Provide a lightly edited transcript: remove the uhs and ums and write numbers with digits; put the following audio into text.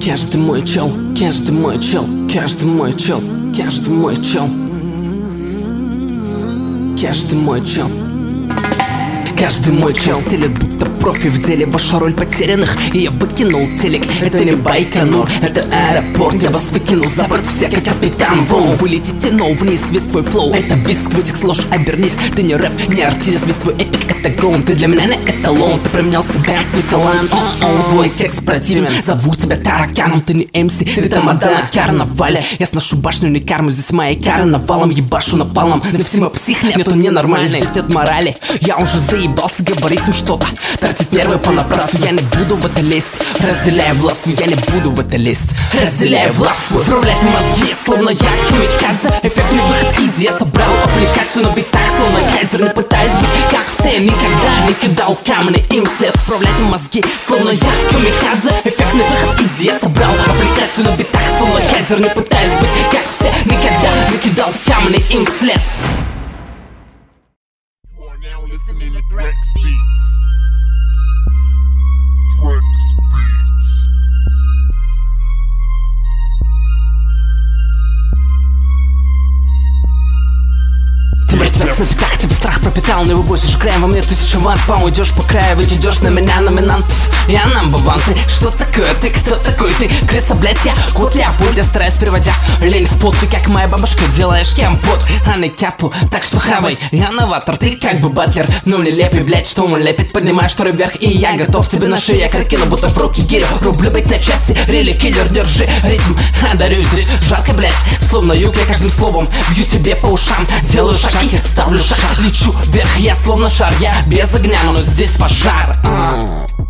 Каждый мой чел, каждый мой чел, каждый мой чел, каждый мой чел, каждый мой чел. Каждый мой чел стелет, будто профи в деле. Ваша роль потерянных, и я выкинул телек. Это не Байконур, это аэропорт. Я вас выкинул за борт, все как капитан Воу. Вы летите, но вниз, весь твой флоу это виск, твой текст ложь, обернись. Ты не рэп, не артист, весь твой эпик это гон. Ты для меня не эталон, ты променял себя, свой талант. Твой текст противен, зову тебя тараканом. Ты не МС, ты тамада на карнавале. Я сношу башню, не карму, здесь мои кары навалом. Ебашу напалом, на все мы псих, нету ненормальный. Здесь нет морали, я уже заебался говорить им что-то, тратить нервы понапрасну. Я не буду в это лезть, разделяя властву. Я не буду в это лезть, разделяя властву. Управлять мозги, словно я камикадзе. Эффектный выход изи, я собрал аппликацию на битах, словно кайзер. Не пытаюсь быть как все, никогда не кидал камни им вслед. Управлять мозги, словно я камикадзе. Эффектный выход изи, я собрал аппликацию на битах, словно кайзер. Не пытаюсь быть как все, никогда не кидал камни им вслед. Listening to Threx Beats. Threx Beats. Ты мертвец на пятах, тебе страх пропитал, не выбойся краем. Во мне 1000 ватт, идешь по краю, ведь идешь на меня, номинант. Я number one, ты что такое, ты кто такой, ты крыса, блять, я кот Леопольд. Я стараюсь, переводя лень в пот. Ты как моя бабушка, делаешь кемпот, а не кяпу, так что хавай. Я новатор, ты как бы батлер, но мне лепи, блять, что он лепит. Поднимаешь второй вверх, и я готов тебе на шею. Я кину, будто в руки гирю, рублю быть на части. Рели киллер, держи ритм, дарю здесь жарко, блять, словно юг. Я каждым словом бью тебе по ушам, делаю шаг и ставлю шаг. Лечу вверх, я словно шар, я без огня, но здесь пожар.